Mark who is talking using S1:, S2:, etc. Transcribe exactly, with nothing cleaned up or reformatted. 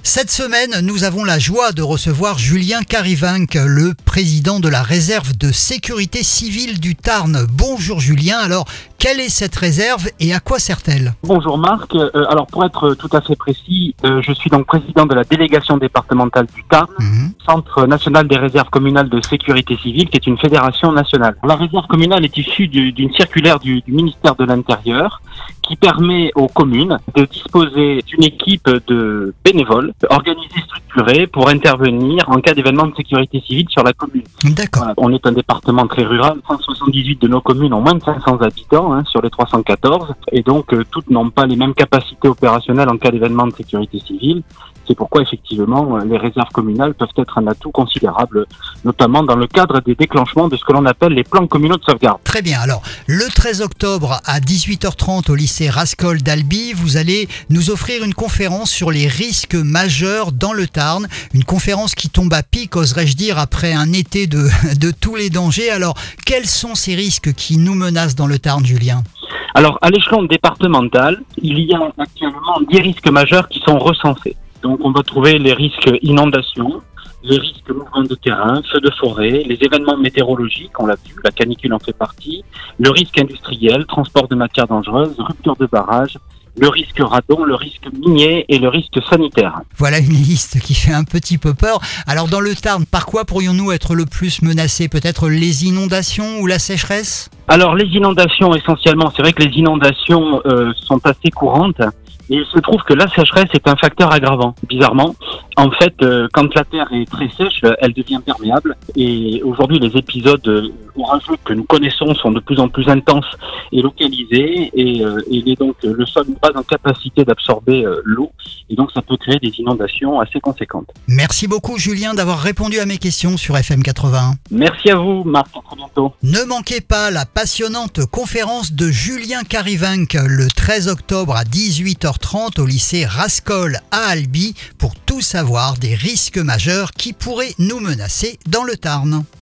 S1: Cette semaine, nous avons la joie de recevoir Julien Carivinck, le président de la réserve de sécurité civile du Tarn. Bonjour Julien, alors quelle est cette réserve et à quoi sert-elle ?
S2: Bonjour Marc, euh, alors pour être tout à fait précis, euh, je suis donc président de la délégation départementale du Tarn, mmh. Centre national des réserves communales de sécurité civile, qui est une fédération nationale. La réserve communale est issue du, d'une circulaire du, du ministère de l'Intérieur qui permet aux communes de disposer d'une équipe de bénévoles organisée, structurée pour intervenir en cas d'événement de sécurité civile sur la commune.
S1: D'accord.
S2: Voilà, on est un département très rural, cent soixante-dix-huit de nos communes ont moins de cinq cents habitants hein, sur les trois cent quatorze et donc euh, toutes n'ont pas les mêmes capacités opérationnelles en cas d'événement de sécurité civile. C'est pourquoi effectivement les réserves communales peuvent être un atout considérable, notamment dans le cadre des déclenchements de ce que l'on appelle les plans communaux de sauvegarde.
S1: Très bien, alors le treize octobre à dix-huit heures trente au lycée Rascol d'Albi, vous allez nous offrir une conférence sur les risques majeurs dans le Tarn. Une conférence qui tombe à pic, oserais-je dire, après un été de, de tous les dangers. Alors quels sont ces risques qui nous menacent dans le Tarn, Julien ?
S2: Alors à l'échelon départemental, il y a actuellement dix risques majeurs qui sont recensés. Donc on va trouver les risques inondations, les risques mouvements de terrain, feux de forêt, les événements météorologiques, on l'a vu, la canicule en fait partie, le risque industriel, transport de matières dangereuses, rupture de barrage, le risque radon, le risque minier et le risque sanitaire.
S1: Voilà une liste qui fait un petit peu peur. Alors dans le Tarn, par quoi pourrions-nous être le plus menacés ? Peut-être les inondations ou la sécheresse ?
S2: Alors les inondations essentiellement, c'est vrai que les inondations euh, sont assez courantes. Et il se trouve que la sécheresse est un facteur aggravant. Bizarrement, en fait, euh, quand la terre est très sèche, elle devient perméable. Et aujourd'hui, les épisodes orageux que nous connaissons sont de plus en plus intenses et localisés. Et, euh, et donc, le sol n'est pas en capacité d'absorber euh, l'eau. Et donc, ça peut créer des inondations assez conséquentes.
S1: Merci beaucoup, Julien, d'avoir répondu à mes questions sur F M quatre-vingt-un.
S2: Merci à vous, Marc. À très bientôt.
S1: Ne manquez pas la passionnante conférence de Julien Carivinck le treize octobre à dix-huit heures trente au lycée Rascol à Albi pour tout savoir des risques majeurs qui pourraient nous menacer dans le Tarn.